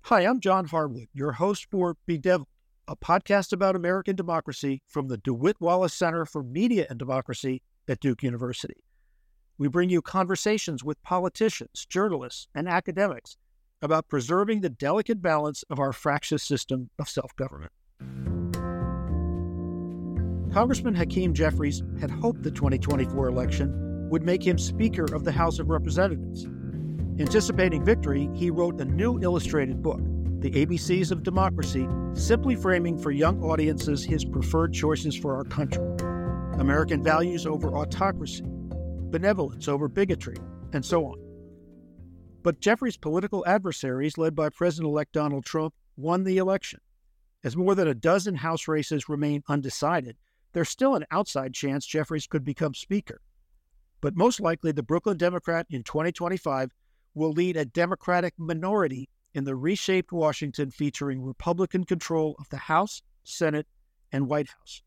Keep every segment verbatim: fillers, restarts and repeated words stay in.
Hi, I'm John Harwood, your host for Bedeviled, a podcast about American democracy from the DeWitt Wallace Center for Media and Democracy at Duke University. We bring you conversations with politicians, journalists, and academics about preserving the delicate balance of our fractious system of self-government. Congressman Hakeem Jeffries had hoped the twenty twenty-four election would make him Speaker of the House of Representatives. Anticipating victory, he wrote a new illustrated book, The A B Cs of Democracy, simply framing for young audiences his preferred choices for our country: American values over autocracy, benevolence over bigotry, and so on. But Jeffries' political adversaries, led by President-elect Donald Trump, won the election. As more than a dozen House races remain undecided, there's still an outside chance Jeffries could become Speaker. But most likely, the Brooklyn Democrat in twenty twenty-five will lead a Democratic minority in the reshaped Washington featuring Republican control of the House, Senate, and White House.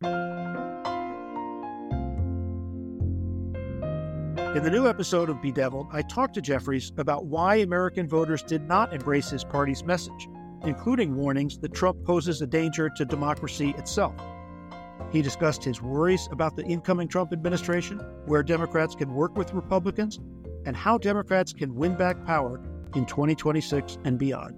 In the new episode of Bedeviled, I talked to Jeffries about why American voters did not embrace his party's message, including warnings that Trump poses a danger to democracy itself. He discussed his worries about the incoming Trump administration, where Democrats can work with Republicans, and how Democrats can win back power in twenty twenty-six and beyond.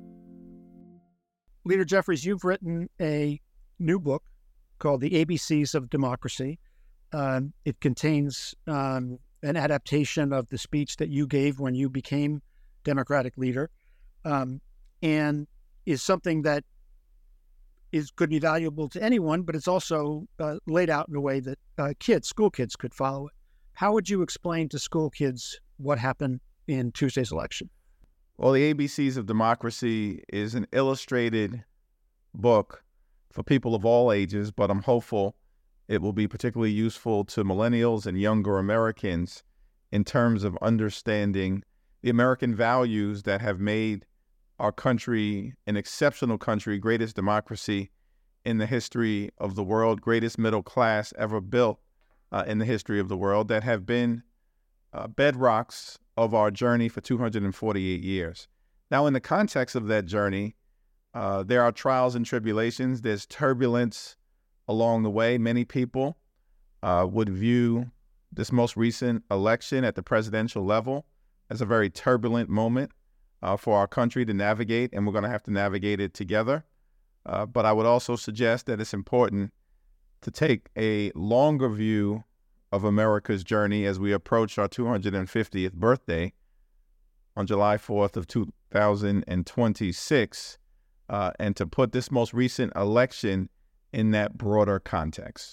Leader Jeffries, you've written a new book called The A B Cs of Democracy. Um, it contains um, an adaptation of the speech that you gave when you became Democratic leader, um, and is something that is could be valuable to anyone, but it's also uh, laid out in a way that uh, kids, school kids, could follow it. How would you explain to school kids what happened in Tuesday's election? Well, the A B Cs of Democracy is an illustrated book for people of all ages, but I'm hopeful it will be particularly useful to millennials and younger Americans in terms of understanding the American values that have made our country an exceptional country, greatest democracy in the history of the world, greatest middle class ever built uh, in the history of the world, that have been uh, bedrocks of our journey for two hundred forty-eight years. Now, in the context of that journey, uh, there are trials and tribulations. There's turbulence along the way. Many people uh, would view this most recent election at the presidential level as a very turbulent moment uh, for our country to navigate, and we're going to have to navigate it together. Uh, but I would also suggest that it's important to take a longer view of America's journey as we approach our two hundred fiftieth birthday on July fourth of two thousand twenty-six, uh, and to put this most recent election in that broader context.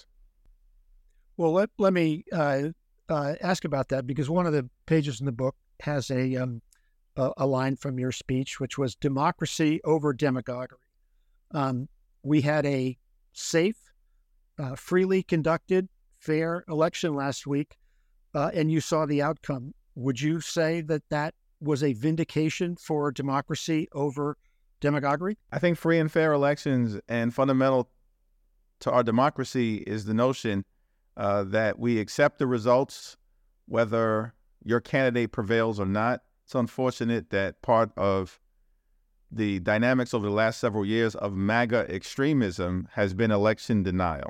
Well, let, let me uh, uh, ask about that, because one of the pages in the book has a, um, a, a line from your speech, which was democracy over demagoguery. Um, we had a safe, uh, freely conducted, fair election last week, uh, and you saw the outcome. Would you say that that was a vindication for democracy over demagoguery? I think free and fair elections, and fundamental to our democracy, is the notion uh, that we accept the results, whether your candidate prevails or not. It's unfortunate that part of the dynamics over the last several years of MAGA extremism has been election denial.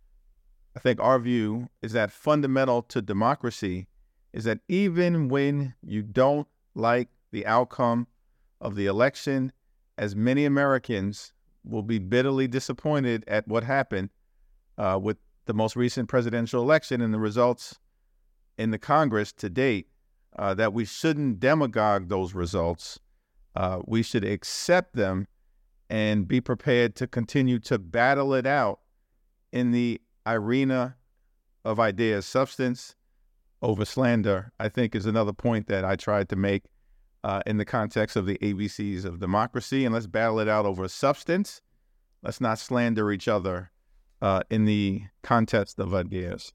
I think our view is that fundamental to democracy is that even when you don't like the outcome of the election, as many Americans will be bitterly disappointed at what happened uh, with the most recent presidential election and the results in the Congress to date, uh, that we shouldn't demagogue those results. Uh, we should accept them and be prepared to continue to battle it out in the arena of ideas. Substance over slander, I think, is another point that I tried to make uh, in the context of the A B Cs of democracy. And let's battle it out over substance. Let's not slander each other uh, in the context of ideas.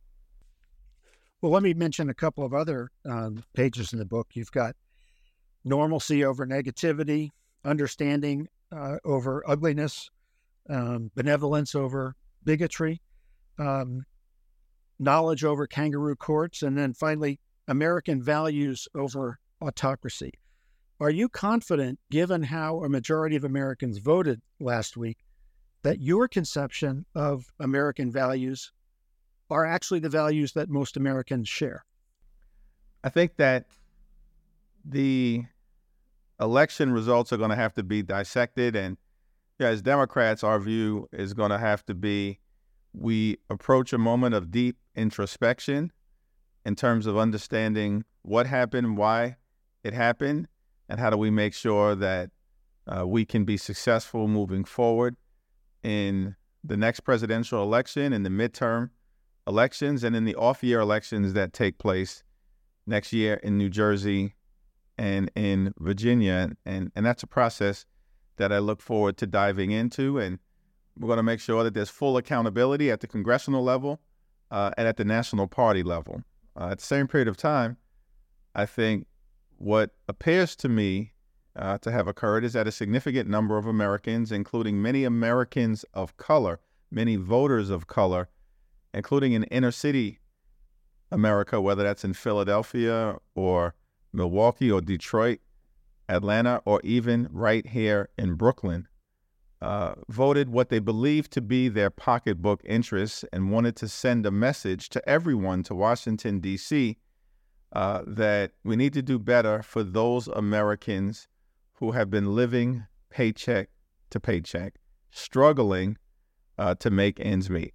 Well, let me mention a couple of other um, pages in the book. You've got normalcy over negativity, understanding uh, over ugliness, um, benevolence over bigotry, um, knowledge over kangaroo courts, and then finally, American values over autocracy. Are you confident, given how a majority of Americans voted last week, that your conception of American values are actually the values that most Americans share? I think that the election results are going to have to be dissected. And yeah, as Democrats, our view is going to have to be we approach a moment of deep introspection in terms of understanding what happened, why it happened, and how do we make sure that uh, we can be successful moving forward in the next presidential election, in the midterm elections, and in the off-year elections that take place next year in New Jersey and in Virginia. And, and that's a process that I look forward to diving into. And we're going to make sure that there's full accountability at the congressional level uh, and at the national party level. Uh, at the same period of time, I think what appears to me uh, to have occurred is that a significant number of Americans, including many Americans of color, many voters of color, including in inner city America, whether that's in Philadelphia or Milwaukee or Detroit, Atlanta, or even right here in Brooklyn, uh, voted what they believed to be their pocketbook interests and wanted to send a message to everyone, to Washington, D C, uh, that we need to do better for those Americans who have been living paycheck to paycheck, struggling uh, to make ends meet.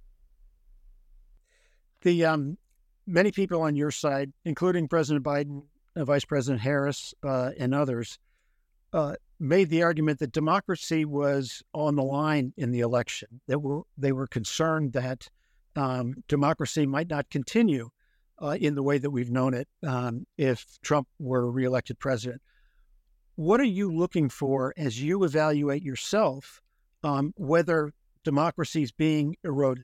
The um, many people on your side, including President Biden, uh, Vice President Harris, uh, and others, uh, made the argument that democracy was on the line in the election. They were they were concerned that um, democracy might not continue uh, in the way that we've known it um, if Trump were reelected president. What are you looking for as you evaluate yourself um, whether democracy is being eroded?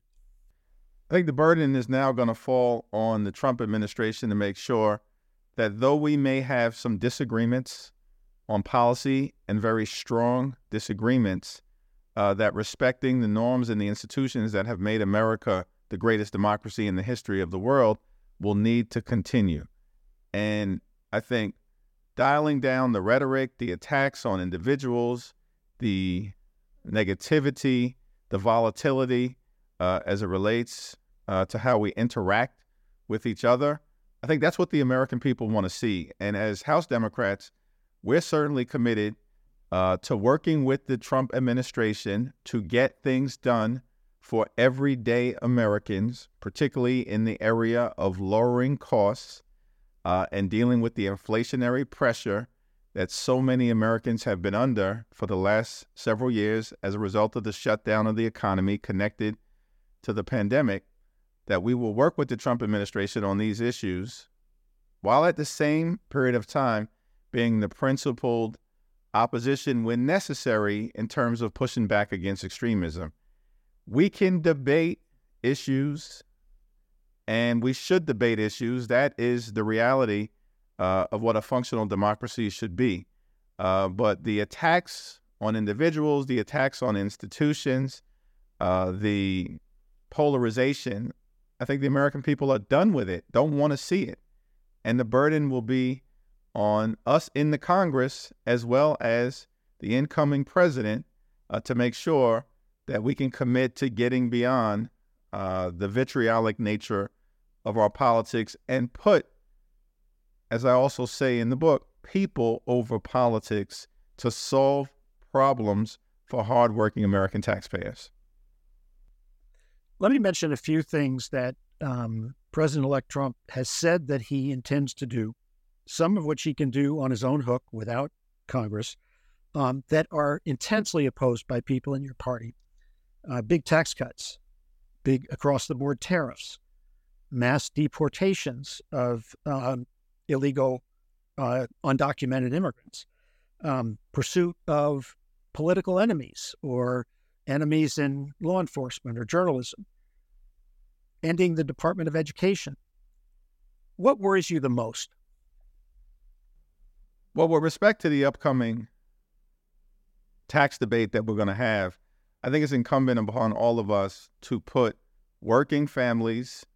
I think the burden is now going to fall on the Trump administration to make sure that though we may have some disagreements on policy and very strong disagreements, uh, that respecting the norms and the institutions that have made America the greatest democracy in the history of the world will need to continue. And I think dialing down the rhetoric, the attacks on individuals, the negativity, the volatility, Uh, as it relates uh, to how we interact with each other, I think that's what the American people want to see. And as House Democrats, we're certainly committed uh, to working with the Trump administration to get things done for everyday Americans, particularly in the area of lowering costs uh, and dealing with the inflationary pressure that so many Americans have been under for the last several years as a result of the shutdown of the economy connected to the pandemic, that we will work with the Trump administration on these issues while at the same period of time being the principled opposition when necessary in terms of pushing back against extremism. We can debate issues and we should debate issues. That is the reality uh, of what a functional democracy should be. Uh, but the attacks on individuals, the attacks on institutions, uh, the polarization, I think the American people are done with it, don't want to see it. And the burden will be on us in the Congress as well as the incoming president uh, to make sure that we can commit to getting beyond uh, the vitriolic nature of our politics and put, as I also say in the book, people over politics to solve problems for hardworking American taxpayers. Let me mention a few things that um, President-elect Trump has said that he intends to do, some of which he can do on his own hook without Congress, um, that are intensely opposed by people in your party. Uh, big tax cuts, big across-the-board tariffs, mass deportations of um, illegal, uh, undocumented immigrants, um, pursuit of political enemies or enemies in law enforcement or journalism, ending the Department of Education. What worries you the most? Well, with respect to the upcoming tax debate that we're going to have, I think it's incumbent upon all of us to put working families,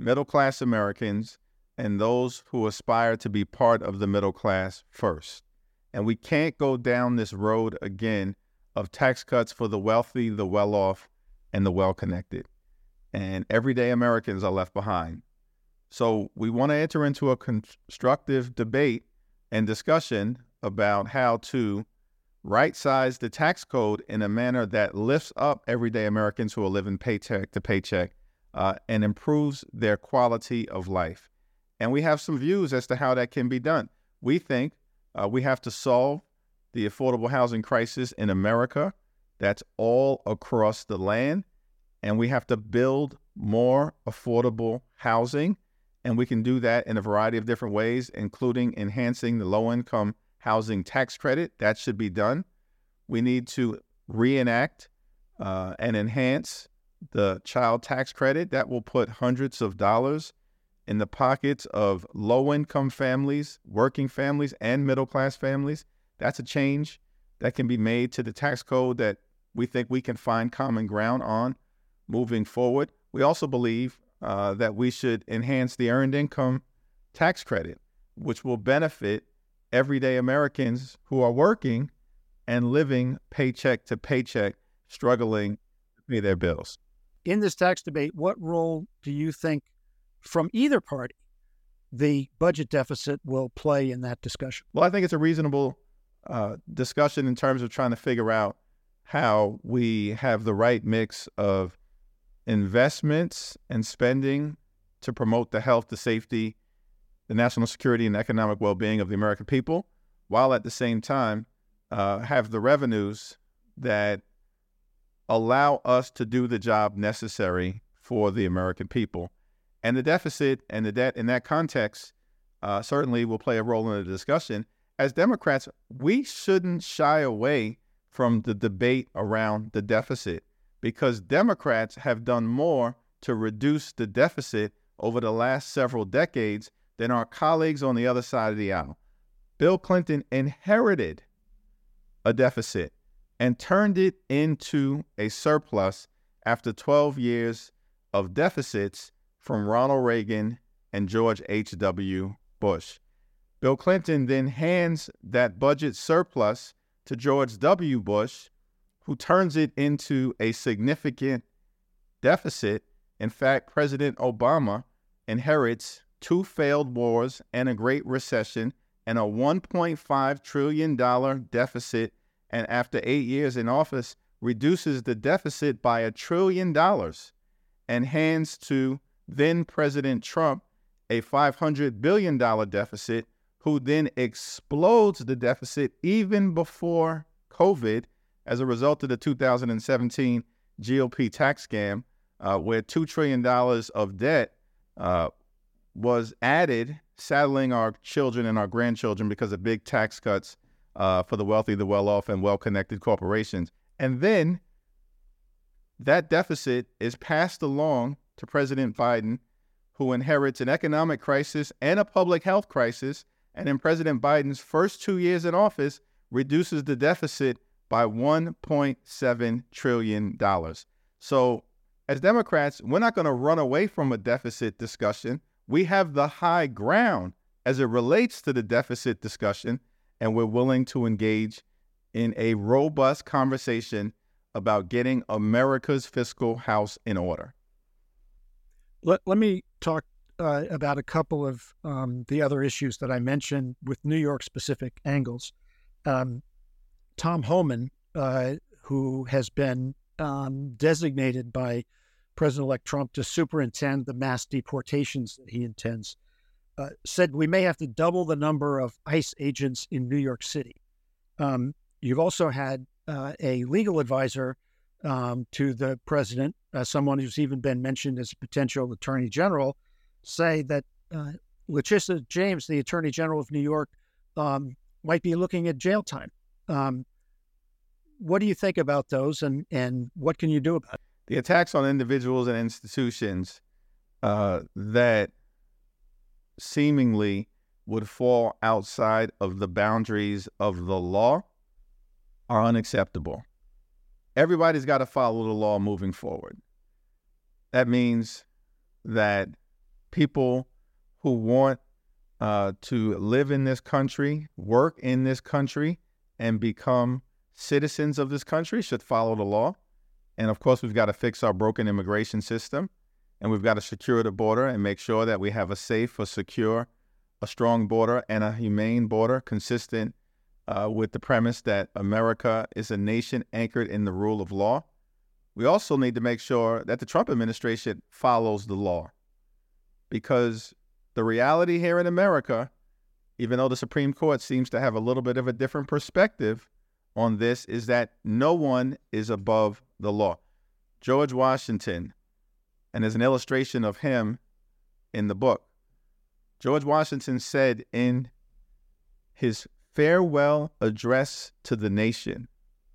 middle-class Americans, and those who aspire to be part of the middle class first. And we can't go down this road again of tax cuts for the wealthy, the well-off, and the well-connected. And everyday Americans are left behind. So we want to enter into a constructive debate and discussion about how to right-size the tax code in a manner that lifts up everyday Americans who are living paycheck to paycheck uh, and improves their quality of life. And we have some views as to how that can be done. We think uh, we have to solve the affordable housing crisis in America. That's all across the land. And we have to build more affordable housing. And we can do that in a variety of different ways, including enhancing the low-income housing tax credit. That should be done. We need to reenact uh, and enhance the child tax credit. That will put hundreds of dollars in the pockets of low-income families, working families, and middle-class families. That's a change that can be made to the tax code that we think we can find common ground on moving forward. We also believe uh, that we should enhance the earned income tax credit, which will benefit everyday Americans who are working and living paycheck to paycheck, struggling to pay their bills. In this tax debate, what role do you think from either party the budget deficit will play in that discussion? Well, I think it's a reasonable uh, discussion in terms of trying to figure out how we have the right mix of investments and spending to promote the health, the safety, the national security, and economic well-being of the American people, while at the same time uh, have the revenues that allow us to do the job necessary for the American people. And the deficit and the debt in that context uh, certainly will play a role in the discussion. As Democrats, we shouldn't shy away from the debate around the deficit, because Democrats have done more to reduce the deficit over the last several decades than our colleagues on the other side of the aisle. Bill Clinton inherited a deficit and turned it into a surplus after twelve years of deficits from Ronald Reagan and George H W Bush. Bill Clinton then hands that budget surplus to George W. Bush, who turns it into a significant deficit. In fact, President Obama inherits two failed wars and a Great Recession and a one point five trillion dollars deficit, and after eight years in office, reduces the deficit by a trillion dollars and hands to then President Trump a five hundred billion dollars deficit, who then explodes the deficit even before COVID as a result of the two thousand seventeen G O P tax scam, uh, where two trillion dollars of debt uh, was added, saddling our children and our grandchildren because of big tax cuts uh, for the wealthy, the well-off, and well-connected corporations. And then that deficit is passed along to President Biden, who inherits an economic crisis and a public health crisis, and in President Biden's first two years in office, reduces the deficit by one point seven trillion dollars. So as Democrats, we're not going to run away from a deficit discussion. We have the high ground as it relates to the deficit discussion, and we're willing to engage in a robust conversation about getting America's fiscal house in order. Let, let me talk uh, about a couple of um, the other issues that I mentioned with New York-specific angles. Um, Tom Homan, uh, who has been um, designated by President-elect Trump to superintend the mass deportations that he intends, uh, said we may have to double the number of ICE agents in New York City. Um, you've also had uh, a legal advisor um, to the president, uh, someone who's even been mentioned as a potential attorney general, say that uh, Letitia James, the attorney general of New York, um, might be looking at jail time. Um, what do you think about those, and, and what can you do about it? The attacks on individuals and institutions uh, that seemingly would fall outside of the boundaries of the law are unacceptable. Everybody's got to follow the law moving forward. That means that people who want uh, to live in this country, work in this country, and become citizens of this country should follow the law. And of course, we've got to fix our broken immigration system, and we've got to secure the border and make sure that we have a safe, a secure, a strong border, and a humane border consistent uh, with the premise that America is a nation anchored in the rule of law. We also need to make sure that the Trump administration follows the law, because the reality here in America, even though the Supreme Court seems to have a little bit of a different perspective on this, is that no one is above the law. George Washington, and there's an illustration of him in the book. George Washington said in his farewell address to the nation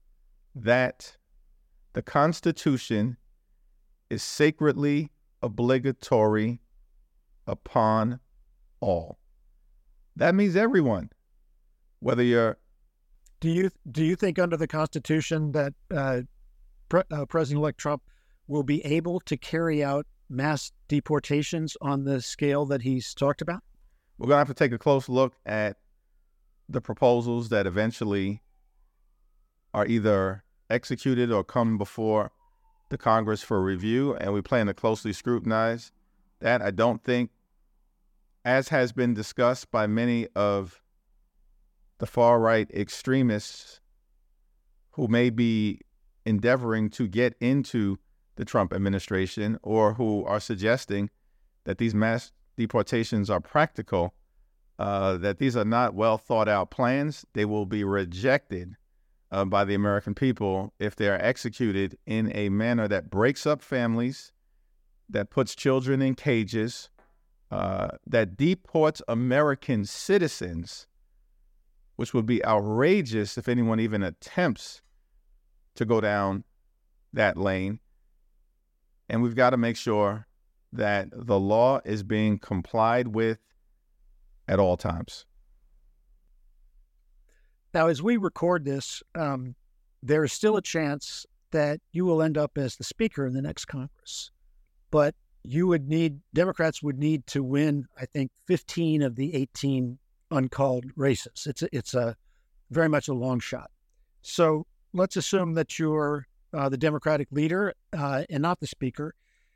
that the Constitution is sacredly obligatory upon all. That means everyone, whether you're... Do you do you think under the Constitution that uh, Pre- uh, President-elect Trump will be able to carry out mass deportations on the scale that he's talked about? We're going to have to take a close look at the proposals that eventually are either executed or come before the Congress for review, and we plan to closely scrutinize that. I don't think, as has been discussed by many of the far-right extremists who may be endeavoring to get into the Trump administration, or who are suggesting that these mass deportations are practical, uh, that these are not well thought out plans. They will be rejected uh, by the American people if they are executed in a manner that breaks up families, that puts children in cages, uh, that deports American citizens, which would be outrageous if anyone even attempts to go down that lane. And we've got to make sure that the law is being complied with at all times. Now, as we record this, um, there is still a chance that you will end up as the Speaker in the next Congress. But you would need, Democrats would need to win, I think, fifteen of the eighteen uncalled races. It's a, it's a very much a long shot. So let's assume that you're uh, the Democratic leader uh, and not the Speaker.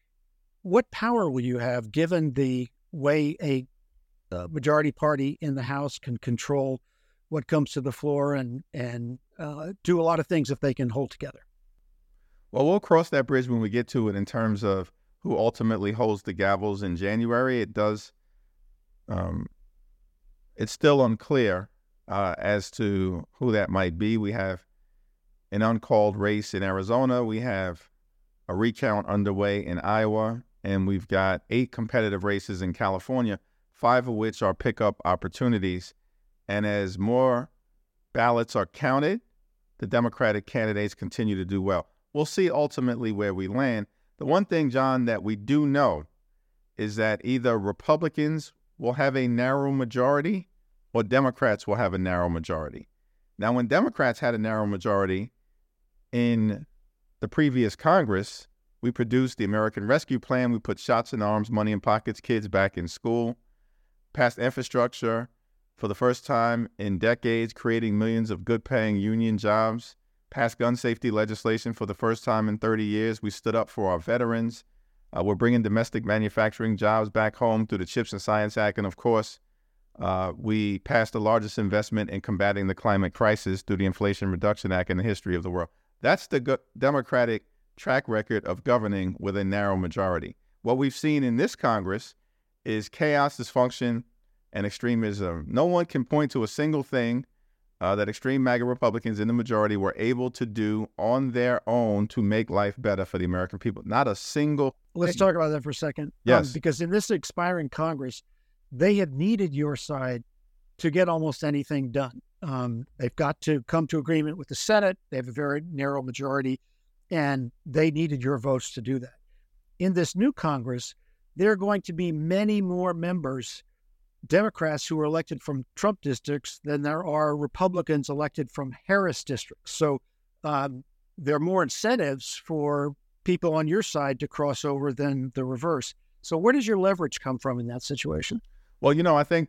What power will you have given the way a uh, majority party in the House can control what comes to the floor and, and uh, do a lot of things if they can hold together? Well, we'll cross that bridge when we get to it in terms of who ultimately holds the gavels in January. It does, um, it's still unclear uh, as to who that might be. We have an uncalled race in Arizona. We have a recount underway in Iowa, and we've got eight competitive races in California, five of which are pickup opportunities. And as more ballots are counted, the Democratic candidates continue to do well. We'll see ultimately where we land. The one thing, John, that we do know is that either Republicans will have a narrow majority or Democrats will have a narrow majority. Now, when Democrats had a narrow majority in the previous Congress, we produced the American Rescue Plan. We put shots in arms, money in pockets, kids back in school, passed infrastructure for the first time in decades, creating millions of good-paying union jobs, passed gun safety legislation for the first time in thirty years. We stood up for our veterans. Uh, we're bringing domestic manufacturing jobs back home through the CHIPS and Science Act. And of course, uh, we passed the largest investment in combating the climate crisis through the Inflation Reduction Act in the history of the world. That's the go- Democratic track record of governing with a narrow majority. What we've seen in this Congress is chaos, dysfunction, and extremism. No one can point to a single thing uh, that extreme MAGA Republicans in the majority were able to do on their own to make life better for the American people. Not a single Let's thing. talk about that for a second. Yes. Um, because in this expiring Congress, they have needed your side to get almost anything done. Um, they've got to come to agreement with the Senate. They have a very narrow majority, and they needed your votes to do that. In this new Congress, there are going to be many more members, Democrats who are elected from Trump districts, than there are Republicans elected from Harris districts. So um, there are more incentives for people on your side to cross over than the reverse. So where does your leverage come from in that situation? Well, you know, I think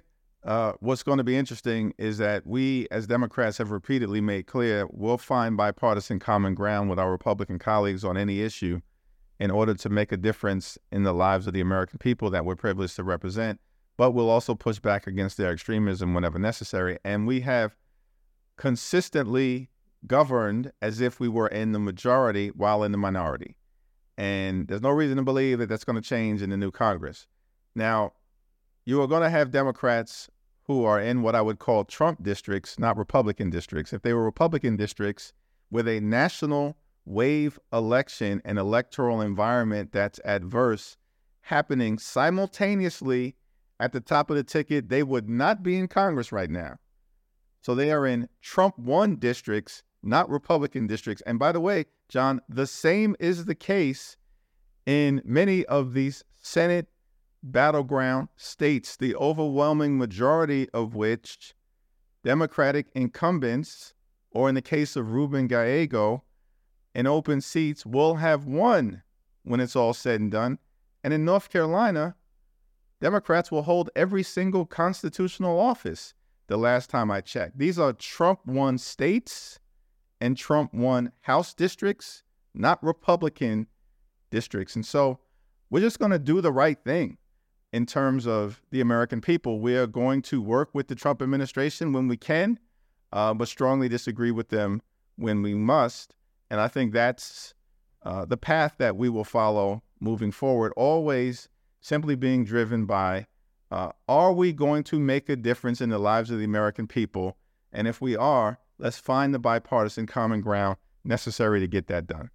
uh, what's going to be interesting is that we, as Democrats, have repeatedly made clear we'll find bipartisan common ground with our Republican colleagues on any issue in order to make a difference in the lives of the American people that we're privileged to represent. But we'll also push back against their extremism whenever necessary. And we have consistently governed as if we were in the majority while in the minority. And there's no reason to believe that that's going to change in the new Congress. Now, you are going to have Democrats who are in what I would call Trump districts, not Republican districts. If they were Republican districts with a national wave election and electoral environment that's adverse happening simultaneously at the top of the ticket, they would not be in Congress right now. So they are in Trump one districts, not Republican districts. And by the way, John, the same is the case in many of these Senate battleground states, the overwhelming majority of which Democratic incumbents, or in the case of Ruben Gallego, in open seats will have won when it's all said and done. And in North Carolina, Democrats will hold every single constitutional office the last time I checked. These are Trump-won states and Trump-won House districts, not Republican districts. And so we're just going to do the right thing in terms of the American people. We are going to work with the Trump administration when we can, uh, but strongly disagree with them when we must. And I think that's uh, the path that we will follow moving forward, always simply being driven by, uh, are we going to make a difference in the lives of the American people? And if we are, let's find the bipartisan common ground necessary to get that done.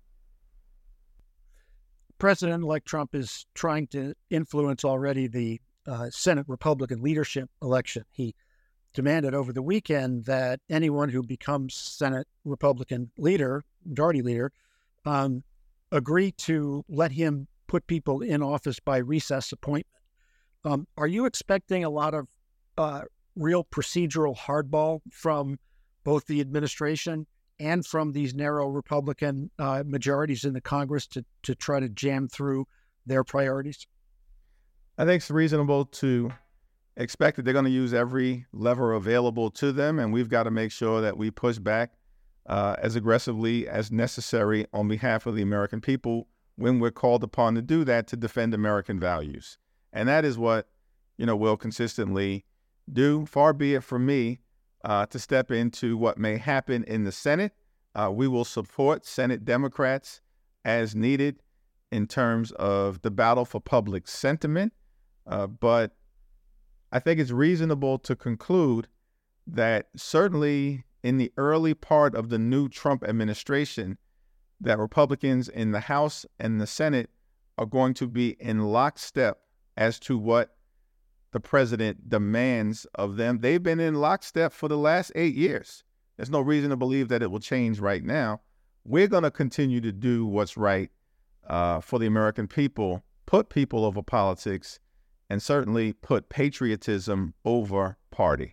President-elect Trump is trying to influence already the uh, Senate Republican leadership election. He demanded over the weekend that anyone who becomes Senate Republican leader, majority leader, um, agree to let him put people in office by recess appointment. Um, are you expecting a lot of uh, real procedural hardball from both the administration and from these narrow Republican uh, majorities in the Congress to, to try to jam through their priorities? I think it's reasonable to expect that they're going to use every lever available to them, and we've got to make sure that we push back uh, as aggressively as necessary on behalf of the American people when we're called upon to do that, to defend American values. And that is what, you know, we'll consistently do. Far be it from me uh, to step into what may happen in the Senate. Uh, we will support Senate Democrats as needed in terms of the battle for public sentiment. Uh, but I think it's reasonable to conclude that certainly in the early part of the new Trump administration, that Republicans in the House and the Senate are going to be in lockstep as to what the president demands of them. They've been in lockstep for the last eight years. There's no reason to believe that it will change right now. We're going to continue to do what's right uh, for the American people, put people over politics, and certainly put patriotism over party.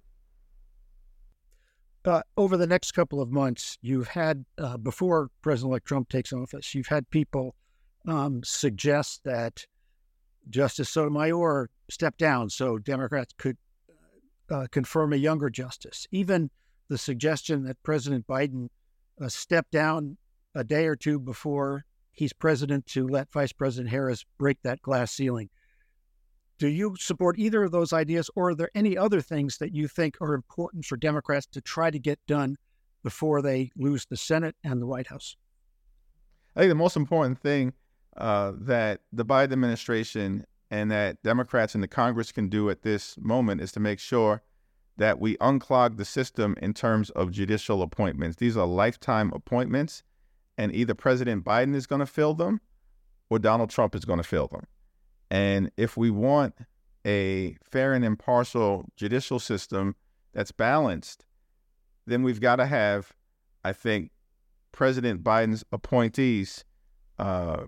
Uh, over the next couple of months, you've had, uh, before President-elect Trump takes office, you've had people um, suggest that Justice Sotomayor step down so Democrats could uh, confirm a younger justice. Even the suggestion that President Biden uh, step down a day or two before he's president to let Vice President Harris break that glass ceiling. Do you support either of those ideas, or are there any other things that you think are important for Democrats to try to get done before they lose the Senate and the White House? I think the most important thing uh, that the Biden administration and that Democrats in the Congress can do at this moment is to make sure that we unclog the system in terms of judicial appointments. These are lifetime appointments, and either President Biden is going to fill them or Donald Trump is going to fill them. And if we want a fair and impartial judicial system that's balanced, then we've got to have, I think, President Biden's appointees uh,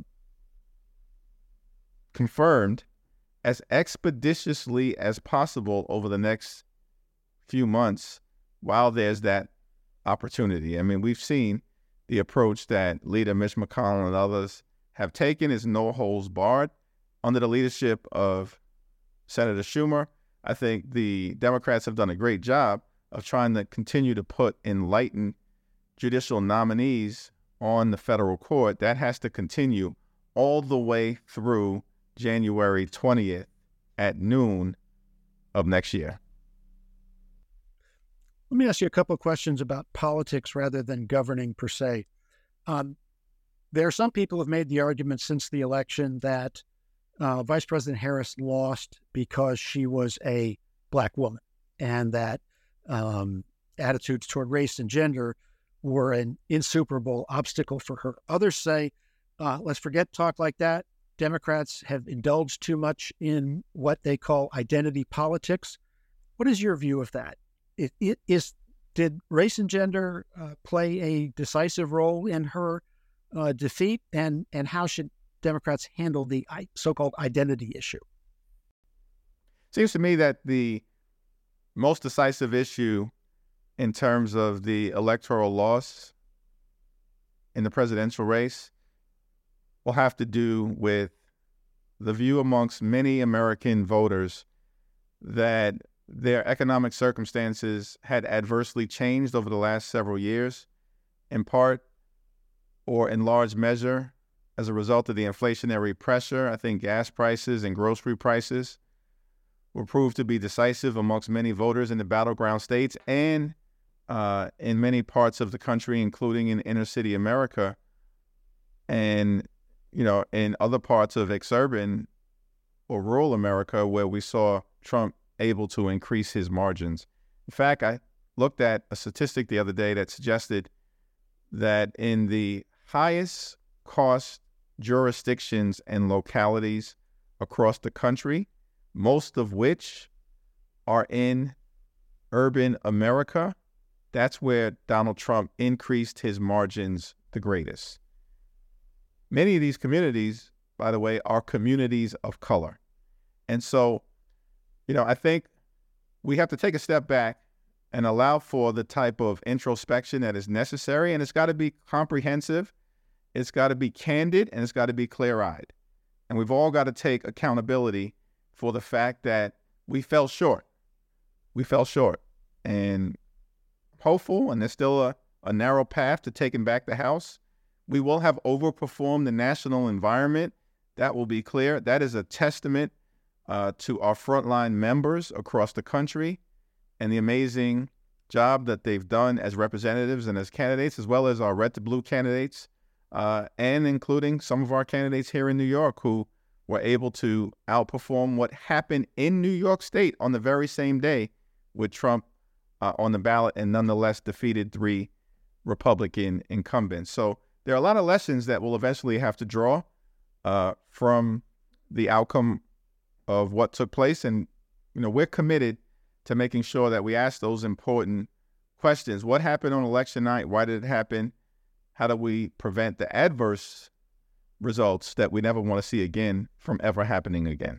confirmed as expeditiously as possible over the next few months while there's that opportunity. I mean, we've seen the approach that Leader Mitch McConnell and others have taken is no holds barred. Under the leadership of Senator Schumer, I think the Democrats have done a great job of trying to continue to put enlightened judicial nominees on the federal court. That has to continue all the way through January twentieth at noon of next year. Let me ask you a couple of questions about politics rather than governing per se. Um, there are some people who have made the argument since the election that uh, Vice President Harris lost because she was a Black woman, and that um, attitudes toward race and gender were an insuperable obstacle for her. Others say, uh, let's forget talk like that. Democrats have indulged too much in what they call identity politics. What is your view of that? It, it is, did race and gender uh, play a decisive role in her uh, defeat? And, and how should Democrats handle the so-called identity issue? Seems to me that the most decisive issue in terms of the electoral loss in the presidential race will have to do with the view amongst many American voters that their economic circumstances had adversely changed over the last several years, in part or in large measure as a result of the inflationary pressure. I think gas prices and grocery prices will prove to be decisive amongst many voters in the battleground states and uh, in many parts of the country, including in inner city America and, you know, in other parts of exurban or rural America where we saw Trump able to increase his margins. In fact, I looked at a statistic the other day that suggested that in the highest cost jurisdictions and localities across the country, most of which are in urban America, that's where Donald Trump increased his margins the greatest. Many of these communities, by the way, are communities of color. And so, you know, I think we have to take a step back and allow for the type of introspection that is necessary. And it's got to be comprehensive, it's got to be candid, and it's got to be clear-eyed. And we've all got to take accountability for the fact that we fell short. We fell short. And hopeful, and there's still a, a narrow path to taking back the House. We will have overperformed the national environment. That will be clear. That is a testament uh, to our frontline members across the country and the amazing job that they've done as representatives and as candidates, as well as our red to blue candidates, uh, and including some of our candidates here in New York who were able to outperform what happened in New York State on the very same day with Trump uh, on the ballot and nonetheless defeated three Republican incumbents. So there are a lot of lessons that we'll eventually have to draw uh, from the outcome of what took place. And, you know, we're committed to making sure that we ask those important questions. What happened on election night? Why did it happen? How do we prevent the adverse results that we never want to see again from ever happening again?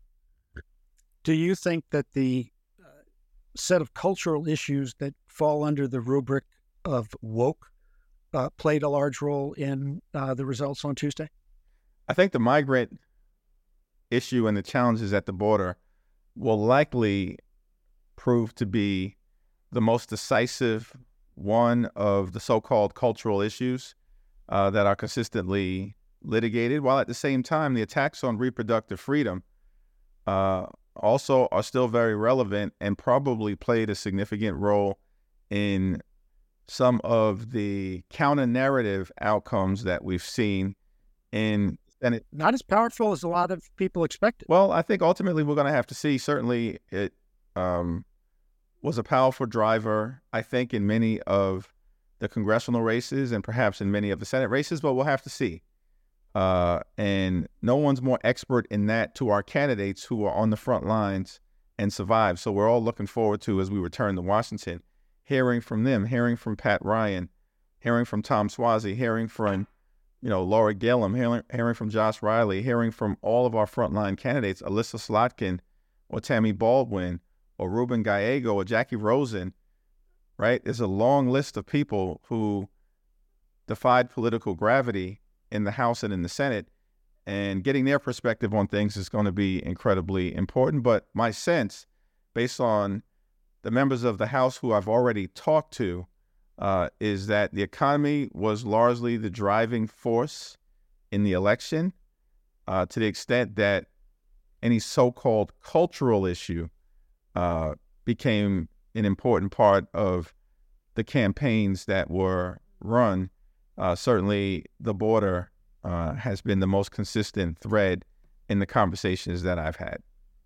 Do you think that the uh, set of cultural issues that fall under the rubric of woke uh, played a large role in uh, the results on Tuesday? I think the migrant issue and the challenges at the border will likely prove to be the most decisive one of the so-called cultural issues uh, that are consistently litigated, while at the same time, the attacks on reproductive freedom uh, also are still very relevant and probably played a significant role in some of the counter-narrative outcomes that we've seen in Senate. Not as powerful as a lot of people expected. Well, I think ultimately we're going to have to see. Certainly it um, was a powerful driver, I think, in many of the congressional races and perhaps in many of the Senate races, but we'll have to see. Uh, and no one's more expert in that to our candidates who are on the front lines and survive. So we're all looking forward to, as we return to Washington, hearing from them, hearing from Pat Ryan, hearing from Tom Suozzi, hearing from, you know, Laura Gillum, hearing, hearing from Josh Riley, hearing from all of our frontline candidates, Alyssa Slotkin or Tammy Baldwin or Ruben Gallego or Jackie Rosen, right? There's a long list of people who defied political gravity in the House and in the Senate, and getting their perspective on things is going to be incredibly important. But my sense based on the members of the House who I've already talked to, uh, is that the economy was largely the driving force in the election, uh, to the extent that any so-called cultural issue uh, became an important part of the campaigns that were run. Uh, certainly, the border uh, has been the most consistent thread in the conversations that I've had.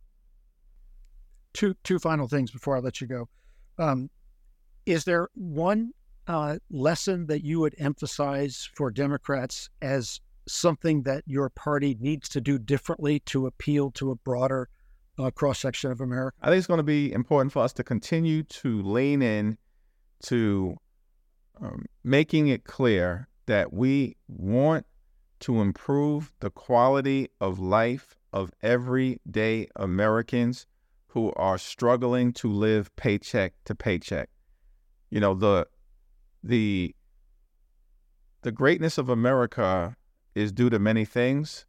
Two two final things before I let you go. Um, is there one uh, lesson that you would emphasize for Democrats as something that your party needs to do differently to appeal to a broader uh, cross-section of America? I think it's going to be important for us to continue to lean in to um, making it clear that we want to improve the quality of life of everyday Americans who are struggling to live paycheck to paycheck. You know, the the the greatness of America is due to many things.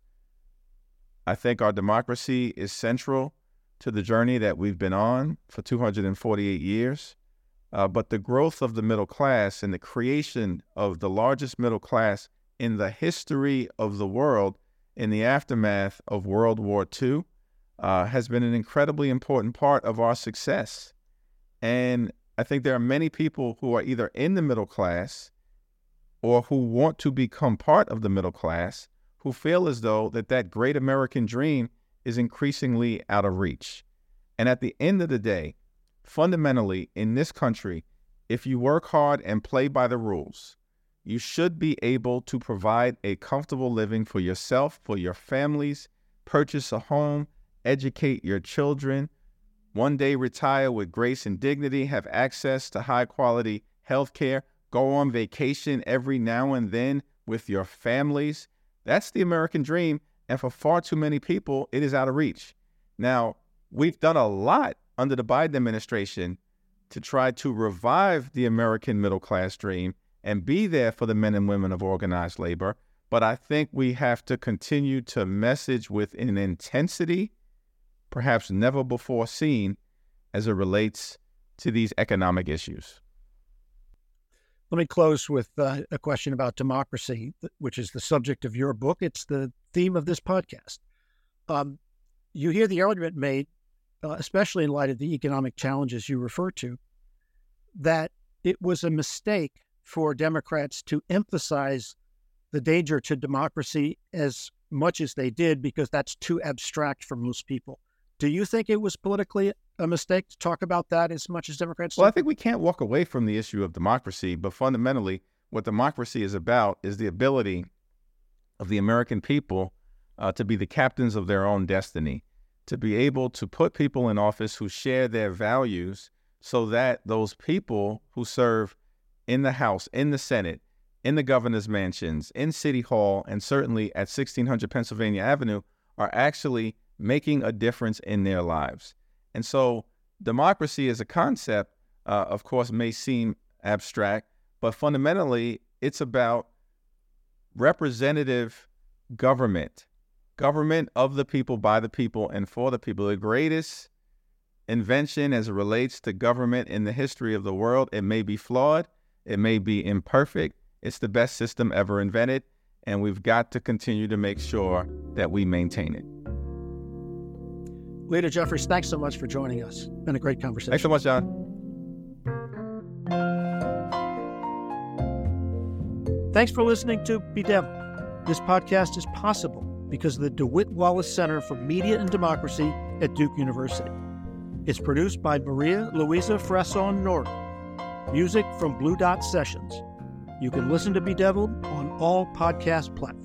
I think our democracy is central to the journey that we've been on for two hundred forty-eight years. Uh, but the growth of the middle class and the creation of the largest middle class in the history of the world in the aftermath of World War Two uh, has been an incredibly important part of our success. And I think there are many people who are either in the middle class or who want to become part of the middle class who feel as though that that great American dream is increasingly out of reach. And at the end of the day, fundamentally in this country, if you work hard and play by the rules, you should be able to provide a comfortable living for yourself, for your families, purchase a home, educate your children, one day retire with grace and dignity, have access to high-quality health care, go on vacation every now and then with your families. That's the American dream, and for far too many people, it is out of reach. Now, we've done a lot under the Biden administration to try to revive the American middle-class dream and be there for the men and women of organized labor, but I think we have to continue to message with an intensity perhaps never before seen as it relates to these economic issues. Let me close with uh, a question about democracy, which is the subject of your book. It's the theme of this podcast. Um, you hear the argument made, uh, especially in light of the economic challenges you refer to, that it was a mistake for Democrats to emphasize the danger to democracy as much as they did because that's too abstract for most people. Do you think it was politically a mistake to talk about that as much as Democrats do? Well, I think we can't walk away from the issue of democracy, but fundamentally, what democracy is about is the ability of the American people uh, to be the captains of their own destiny, to be able to put people in office who share their values so that those people who serve in the House, in the Senate, in the governor's mansions, in City Hall, and certainly at sixteen hundred Pennsylvania Avenue are actually making a difference in their lives. And so democracy as a concept, uh, of course, may seem abstract, but fundamentally it's about representative government, government of the people, by the people, and for the people. The greatest invention as it relates to government in the history of the world. It may be flawed, it may be imperfect, it's the best system ever invented, and we've got to continue to make sure that we maintain it. Lito Jeffries, thanks so much for joining us. Been a great conversation. Thanks so much, John. Thanks for listening to Bedeviled. This podcast is possible because of the DeWitt Wallace Center for Media and Democracy at Duke University. It's produced by Maria Luisa Fresson Nori. Music from Blue Dot Sessions. You can listen to Bedeviled on all podcast platforms.